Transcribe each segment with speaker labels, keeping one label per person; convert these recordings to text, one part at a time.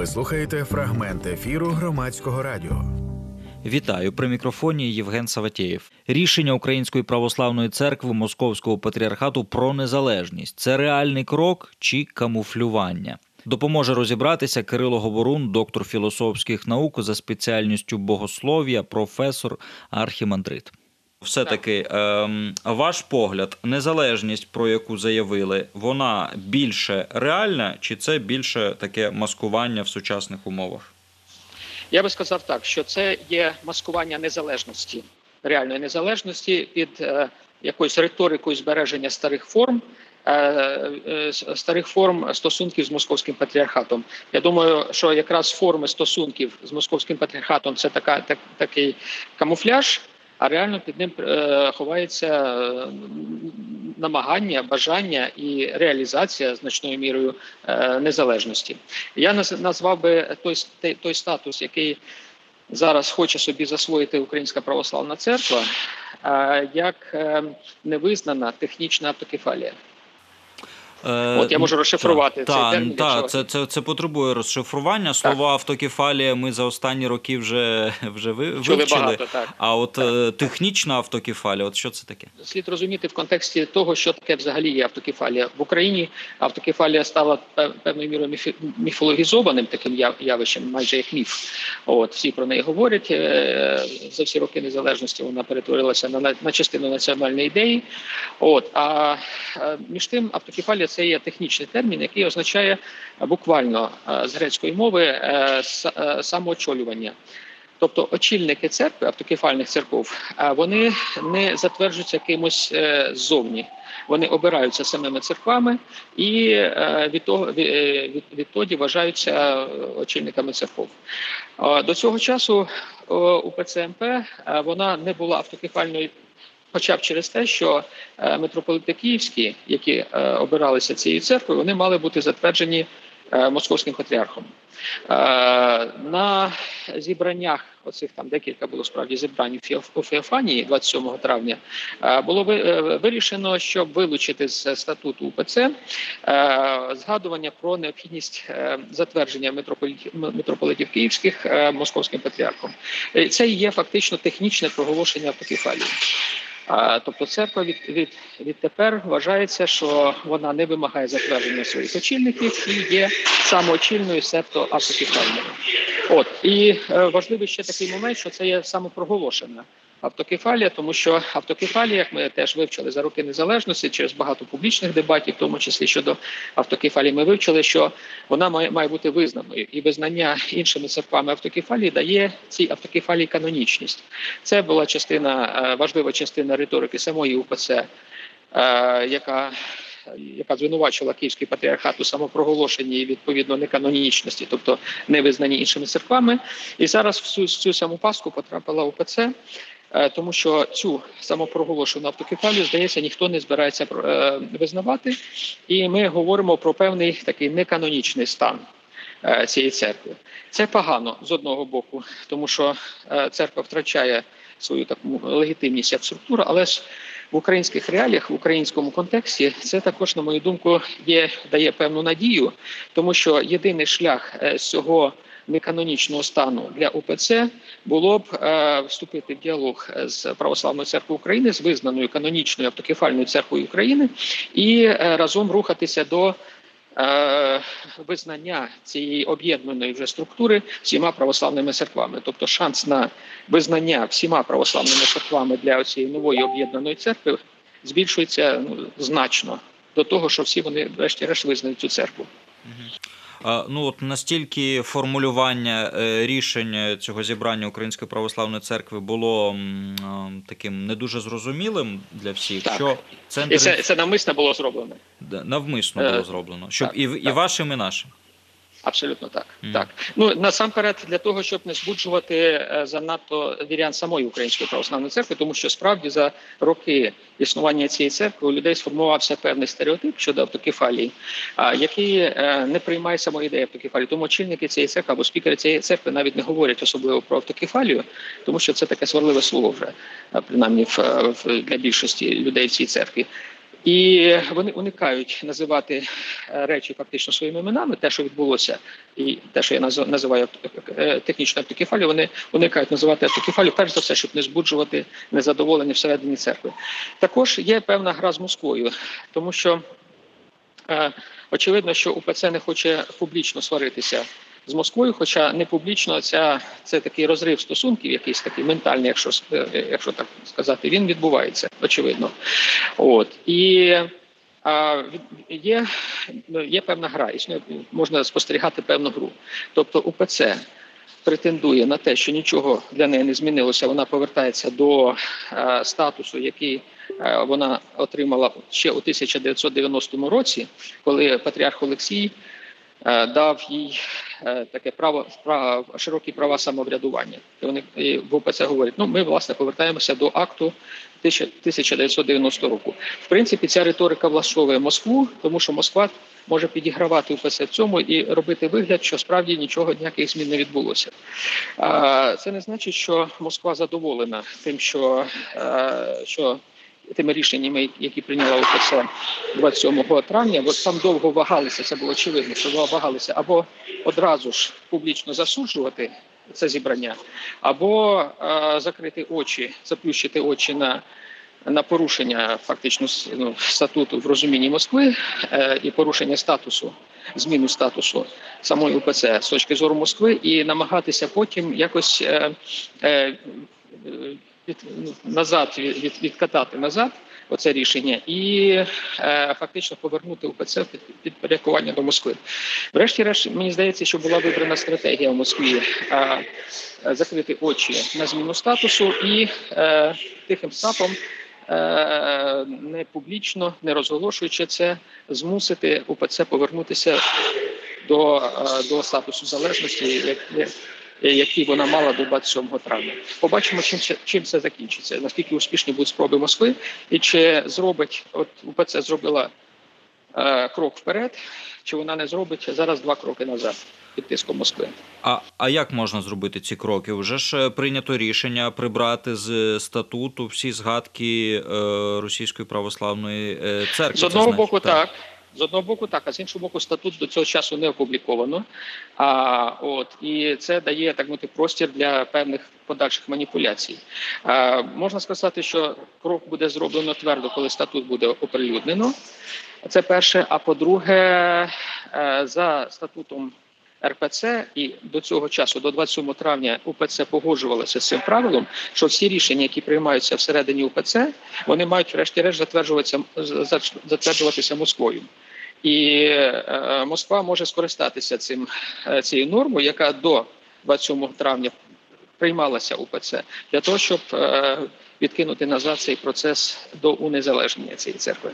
Speaker 1: Ви слухаєте фрагмент ефіру Громадського радіо.
Speaker 2: Вітаю, при мікрофоні Євген Саватєєв. Рішення Української православної церкви Московського патріархату про незалежність – це реальний крок чи камуфлювання? Допоможе розібратися Кирило Говорун, доктор філософських наук за спеціальністю богослов'я, професор, архімандрит. Все-таки, ваш погляд, незалежність, про яку заявили, вона більше реальна чи це більше таке маскування в сучасних умовах?
Speaker 3: Я би сказав так, що це є маскування незалежності, реальної незалежності під якоюсь риторикою збереження старих форм стосунків з Московським патріархатом. Я думаю, що якраз форми стосунків з Московським патріархатом – це такий камуфляж, а реально під ним ховається намагання, бажання і реалізація значною мірою незалежності. Я назвав би той статус, який зараз хоче собі засвоїти Українська православна церква, як невизнана технічна автокефалія. От я можу розшифрувати цей термін.
Speaker 2: Це потребує розшифрування. Слово автокефалія ми за останні роки вже вивчили.
Speaker 3: Багато,
Speaker 2: а от технічна автокефалія, от що це таке?
Speaker 3: Слід розуміти в контексті того, що таке взагалі є автокефалія. В Україні автокефалія стала певною мірою міфологізованим таким явищем, майже як міф. Всі про неї говорять. За всі роки незалежності вона перетворилася на частину національної ідеї. А між тим автокефалія – це є технічний термін, який означає буквально з грецької мови самоочолювання. Тобто очільники церкви, автокефальних церков, вони не затверджуються кимось ззовні. Вони обираються самими церквами і відтоді вважаються очільниками церков. До цього часу УПЦ МП вона не була автокефальною, хоча б через те, що митрополити київські, які обиралися цією церквою, вони мали бути затверджені Московським патріархом. На зібраннях, оцих там декілька було справді зібрань у Феофанії 27 травня, було вирішено, щоб вилучити з статуту УПЦ згадування про необхідність затвердження митрополитів київських Московським патріархом. Це є фактично технічне проголошення автокефалії. Тобто церква відтепер вважається, що вона не вимагає затвердження своїх очільників і є самоочільною, себто автокефальною. І важливий ще такий момент, що це є самопроголошена автокефалія, тому що автокефалія, як ми теж вивчили за роки незалежності, через багато публічних дебатів, в тому числі щодо автокефалії, ми вивчили, що вона має бути визнаною. І визнання іншими церквами автокефалії дає цій автокефалії канонічність. Це була важлива частина риторики самої УПЦ, яка звинувачила Київський патріархат у самопроголошенні і, відповідно, неканонічності, тобто невизнані іншими церквами. І зараз в цю саму пастку потрапила УПЦ, тому що цю самопроголошену автокефалію, здається, ніхто не збирається визнавати. І ми говоримо про певний такий неканонічний стан цієї церкви. Це погано, з одного боку, тому що церква втрачає свою таку легітимність як структура, але ж в українських реаліях, в українському контексті це також, на мою думку, дає певну надію, тому що єдиний шлях з цього неканонічного стану для УПЦ було б вступити в діалог з Православною церквою України, з визнаною канонічною автокефальною церквою України і разом рухатися до визнання цієї об'єднаної вже структури всіма православними церквами. Тобто шанс на визнання всіма православними церквами для цієї нової об'єднаної церкви збільшується значно до того, що всі вони врешті-решт визнають цю церкву.
Speaker 2: Настільки формулювання рішень цього зібрання Української православної церкви було таким не дуже зрозумілим для всіх.
Speaker 3: Так.
Speaker 2: Що
Speaker 3: І це навмисно було зроблено.
Speaker 2: Навмисно було зроблено, щоб і вашим, і нашим.
Speaker 3: Абсолютно так. Так. Насамперед, для того, щоб не збуджувати занадто вірян самої Української православної церкви, тому що справді за роки існування цієї церкви у людей сформувався певний стереотип щодо автокефалії, який не приймає самої ідеї автокефалії. Тому очільники цієї церкви або спікери цієї церкви навіть не говорять особливо про автокефалію, тому що це таке сварливе слово вже, принаймні для більшості людей в цій церкві. І вони уникають називати речі фактично своїми іменами, те, що відбулося, і те, що я називаю технічною автокефалією, вони уникають називати автокефалію, перш за все, щоб не збуджувати незадоволення всередині церкви. Також є певна гра з Москвою, тому що очевидно, що УПЦ не хоче публічно сваритися з Москвою, хоча не публічно, це такий розрив стосунків, якийсь такий ментальний, якщо так сказати, він відбувається, очевидно. І є певна гра, існує, можна спостерігати певну гру. Тобто УПЦ претендує на те, що нічого для неї не змінилося, вона повертається до статусу, який вона отримала ще у 1990 році, коли патріарх Олексій дав їй таке широкі права самоврядування. І вони в УПЦ говорять, ми, власне, повертаємося до акту 1990 року. В принципі, ця риторика влаштовує Москву, тому що Москва може підігравати УПЦ в цьому і робити вигляд, що справді ніяких змін не відбулося. Це не значить, що Москва задоволена тим, що тими рішеннями, які прийняла УПЦ 27 травня, бо там довго вагалися, це було очевидно, що вагалися або одразу ж публічно засуджувати це зібрання, або закрити очі, заплющити очі на порушення фактично статуту в розумінні Москви і порушення статусу, зміну статусу самої УПЦ з точки зору Москви і намагатися потім якось відкатати назад оце рішення і фактично повернути УПЦ під підпорядкування до Москви. Врешті-решт, мені здається, що була вибрана стратегія в Москві закрити очі на зміну статусу і тихим сапом, не публічно, не розголошуючи це, змусити УПЦ повернутися до статусу залежності, які вона мала до 27 травня. Побачимо, чим це закінчиться, наскільки успішні будуть спроби Москви, і чи УПЦ зробила крок вперед, чи вона не зробить зараз 2 кроки назад під тиском Москви.
Speaker 2: А як можна зробити ці кроки? Вже ж прийнято рішення прибрати з статуту всі згадки Російської православної церкви.
Speaker 3: З одного боку, так. З одного боку, так, а з іншого боку, статут до цього часу не опубліковано. І це дає, так мовити, простір для певних подальших маніпуляцій. Можна сказати, що крок буде зроблено твердо, коли статут буде оприлюднено. Це перше. А по-друге, за статутом РПЦ і до цього часу, до 27 травня, УПЦ погоджувалося з цим правилом, що всі рішення, які приймаються всередині УПЦ, вони мають врешті-решт затверджуватися Москвою. І Москва може скористатися цією нормою, яка до 27 травня приймалася УПЦ, для того, щоб відкинути назад цей процес до унезалежнення цієї церкви.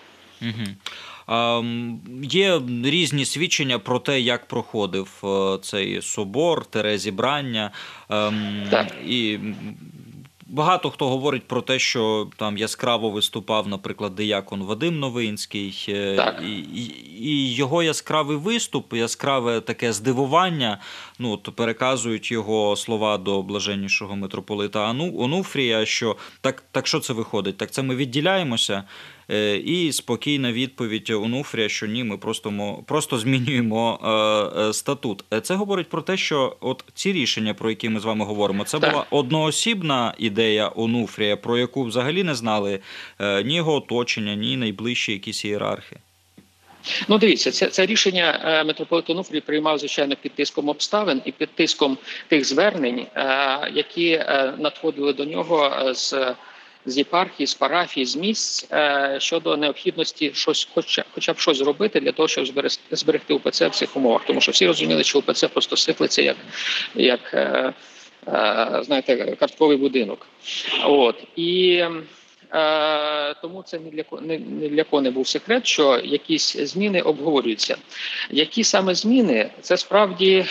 Speaker 2: Є різні свідчення про те, як проходив цей собор, зібрання. І багато хто говорить про те, що там яскраво виступав, наприклад, диякон Вадим Новинський. І його яскравий виступ, яскраве таке здивування, переказують його слова до блаженнішого митрополита Онуфрія, що так що це виходить? Так це ми відділяємося? І спокійна відповідь Онуфрія, що ні, ми просто змінюємо статут. Це говорить про те, що от ці рішення, про які ми з вами говоримо, це була одноосібна ідея Онуфрія, про яку взагалі не знали ні його оточення, ні найближчі якісь ієрархи.
Speaker 3: Дивіться, це рішення митрополит Онуфрій приймав, звичайно, під тиском обставин і під тиском тих звернень, які надходили до нього з єпархії, з парафії, з місць щодо необхідності хоча б щось зробити для того, щоб зберегти УПЦ в цих умовах. Тому що всі розуміли, що УПЦ просто сиплеться як знаєте, картковий будинок. І тому це ні для кого не був секрет, що якісь зміни обговорюються. Які саме зміни, це справді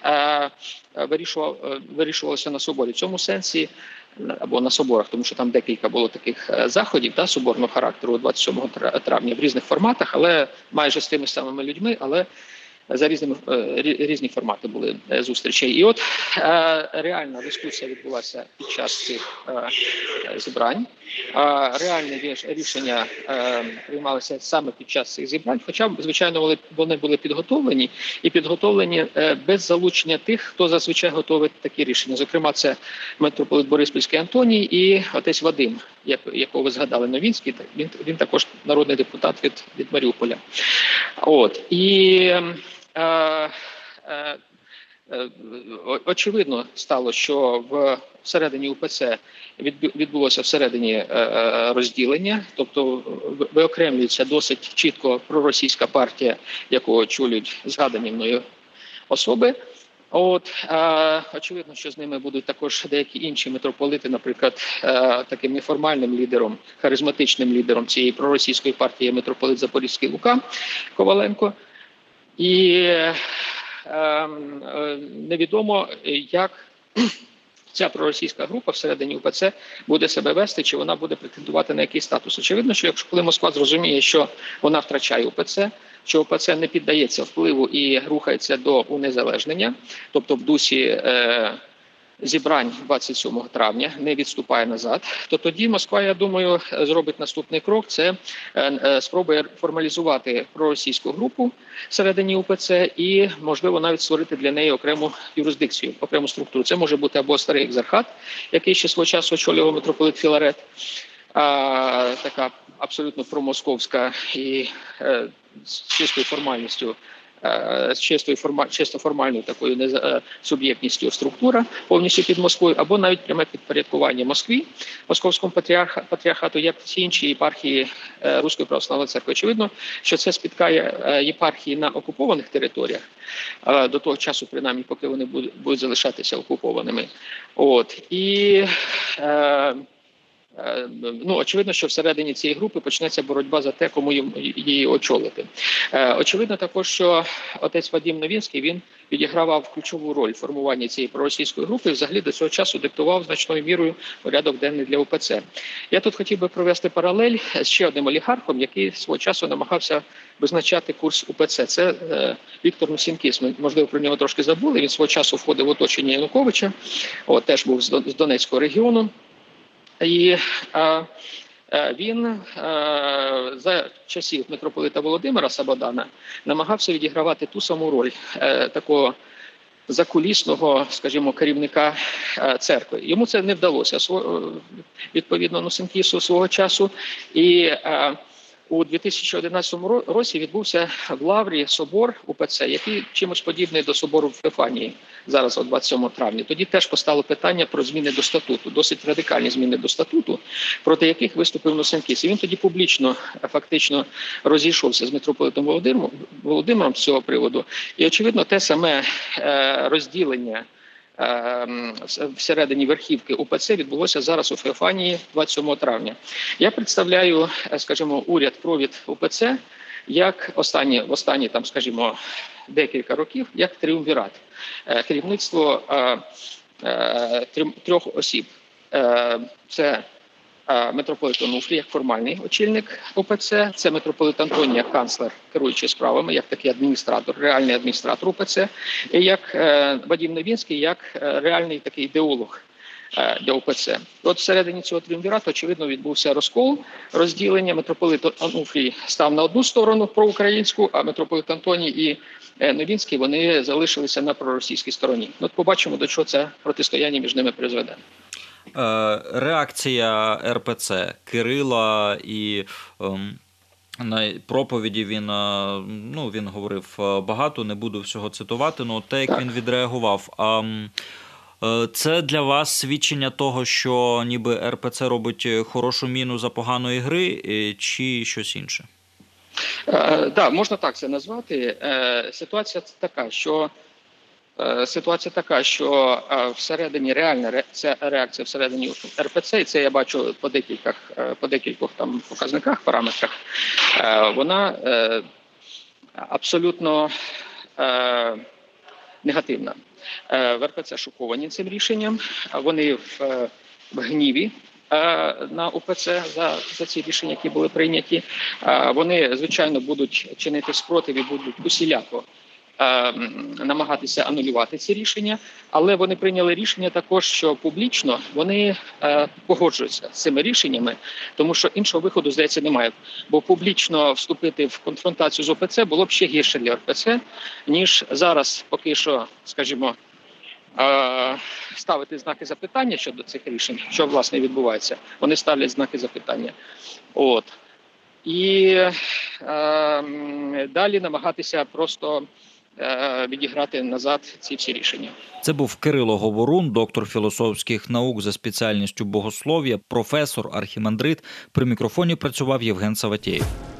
Speaker 3: вирішувалося на соборі. В цьому сенсі, або на соборах, тому що там декілька було таких заходів соборного характеру 27 травня в різних форматах, але майже з тими самими людьми, але за різні формати були зустрічей. І от реальна дискусія відбулася під час цих зібрань. реальне рішення приймалося саме під час цих зібрань, хоча, звичайно, вони були підготовлені без залучення тих, хто зазвичай готовить такі рішення. Зокрема, це митрополит Бориспільський Антоній і отець Вадим, якого ви згадали, Новінський. Він також народний депутат від Маріуполя. Очевидно стало, що всередині УПЦ відбулося всередині розділення, тобто виокремлюється досить чітко проросійська партія, яку очолюють згадані мною особи. Очевидно, що з ними будуть також деякі інші митрополити, наприклад, таким неформальним лідером, харизматичним лідером цієї проросійської партії є митрополит Запорізький Лука Коваленко. І невідомо, як ця проросійська група всередині УПЦ буде себе вести, чи вона буде претендувати на якийсь статус. Очевидно, що коли Москва зрозуміє, що вона втрачає УПЦ, що УПЦ не піддається впливу і рухається до унезалежнення, тобто в дусі зібрань 27 травня, не відступає назад, то тоді Москва, я думаю, зробить наступний крок – це спробує формалізувати проросійську групу всередині УПЦ і, можливо, навіть створити для неї окрему юрисдикцію, окрему структуру. Це може бути або старий екзархат, який ще свого часу очолював митрополит Філарет, така абсолютно промосковська і з чистою формальністю, чисто формальною такою суб'єктністю структура повністю під Москвою, або навіть пряме підпорядкування Москві, Московському патріархату, як всі інші єпархії Руської православної церкви. Очевидно, що це спіткає єпархії на окупованих територіях, до того часу, принаймні, поки вони будуть залишатися окупованими. Очевидно, що всередині цієї групи почнеться боротьба за те, кому її очолити. Очевидно також, що отець Вадим Новінський, він відігравав ключову роль в формуванні цієї проросійської групи і взагалі до цього часу диктував значною мірою порядок денний для УПЦ. Я тут хотів би провести паралель з ще одним олігархом, який свого часу намагався визначати курс УПЦ. Це Віктор Нусінкіс. Ми, можливо, про нього трошки забули. Він свого часу входив в оточення Януковича, теж був з Донецького регіону. І він за часів митрополита Володимира Сабодана намагався відігравати ту саму роль такого закулісного, скажімо, керівника церкви. Йому це не вдалося, відповідно, Нусінкісу свого часу. І у 2011 році відбувся в Лаврі собор УПЦ, який чимось подібний до собору в Феофанії, зараз, 27 травня. Тоді теж постало питання про зміни до статуту, досить радикальні зміни до статуту, проти яких виступив Нусінкіс. І він тоді публічно, фактично, розійшовся з митрополитом Володимиром з цього приводу. І, очевидно, те саме розділення всередині верхівки УПЦ відбулося зараз у Феофанії 27 травня. Я представляю, скажімо, уряд-провід УПЦ як останні там, скажімо, декілька років, як тріумвірат. Керівництво трьох осіб. Це митрополит Онуфрій як формальний очільник УПЦ, це митрополит Антоній як канцлер, керуючий справами, як такий адміністратор, реальний адміністратор УПЦ, і як Вадим Новінський, як реальний такий ідеолог для УПЦ. От всередині цього тріумвірату, очевидно, відбувся розкол, розділення. Митрополит Онуфрій став на одну сторону проукраїнську, а митрополит Антоній і Новінський, вони залишилися на проросійській стороні. От побачимо, до чого це протистояння між ними призведе.
Speaker 2: Реакція РПЦ Кирила і на проповіді він говорив багато, не буду всього цитувати, але те, як він відреагував. Це для вас свідчення того, що ніби РПЦ робить хорошу міну за поганої гри, чи щось інше?
Speaker 3: Так, можна так це назвати. Ситуація така, що всередині реальна реакція всередині РПЦ, і це я бачу по декількох там показниках, параметрах, вона абсолютно негативна. В РПЦ шоковані цим рішенням, вони в гніві на УПЦ за ці рішення, які були прийняті. Вони, звичайно, будуть чинити спротив і будуть усіляко намагатися анулювати ці рішення, але вони прийняли рішення також, що публічно вони погоджуються з цими рішеннями, тому що іншого виходу, здається, немає. Бо публічно вступити в конфронтацію з ОПЦ було б ще гірше для ОПЦ, ніж зараз поки що, скажімо, ставити знаки запитання щодо цих рішень, що, власне, відбувається. Вони ставлять знаки запитання. От. І далі намагатися просто відіграти назад ці всі рішення.
Speaker 2: Це був Кирило Говорун, доктор філософських наук за спеціальністю богослов'я, професор, архімандрит. При мікрофоні працював Євген Саватєєв.